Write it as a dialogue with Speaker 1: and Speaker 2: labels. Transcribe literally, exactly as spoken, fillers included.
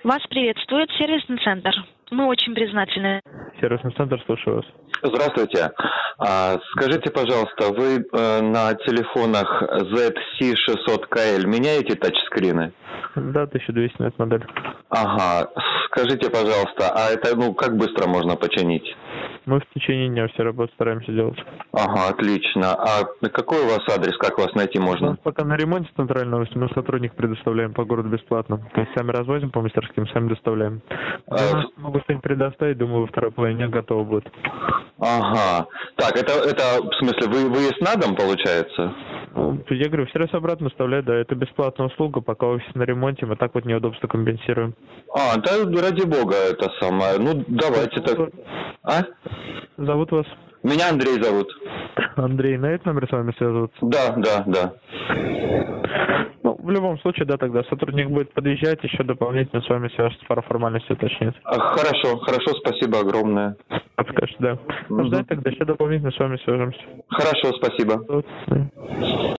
Speaker 1: Вас приветствует сервисный центр. Мы очень признательны.
Speaker 2: Сервисный центр, слушаю вас.
Speaker 3: Здравствуйте. А, скажите, пожалуйста, вы э, на телефонах зет си шестьсот кей эл меняете тачскрины?
Speaker 2: Да, тысяча двести на эту модель.
Speaker 3: Ага. Скажите, пожалуйста, а это, ну, как быстро можно починить?
Speaker 2: Мы в течение дня все работы стараемся делать.
Speaker 3: Ага, отлично. А какой у вас адрес, как вас найти
Speaker 2: У
Speaker 3: можно?
Speaker 2: нас пока на ремонте центрального офиса, мы сотрудник предоставляем по городу бесплатно. То есть сами развозим по мастерским, сами доставляем.
Speaker 3: А,
Speaker 2: Я могу что-нибудь предоставить, думаю, во второй половине готово будет.
Speaker 3: Ага. Так, это, это в смысле, вы, выезд на дом, получается?
Speaker 2: Ну, я говорю, в сервис обратно вставлять, да, это бесплатная услуга, пока офис на ремонте, мы так вот неудобства компенсируем.
Speaker 3: А, да, ради бога, это самое. Ну, давайте так. А?
Speaker 2: Зовут вас?
Speaker 3: Меня Андрей зовут.
Speaker 2: Андрей, на этот номер с вами связываться?
Speaker 3: Да, да, да.
Speaker 2: Ну, в любом случае, да, тогда сотрудник будет подъезжать, еще дополнительно с вами свяжется, пару формальностей уточнит.
Speaker 3: А, хорошо, хорошо, спасибо огромное.
Speaker 2: Конечно, да. Ну, ждать тогда еще дополнительно с вами свяжемся.
Speaker 3: Хорошо, спасибо.
Speaker 2: Вот.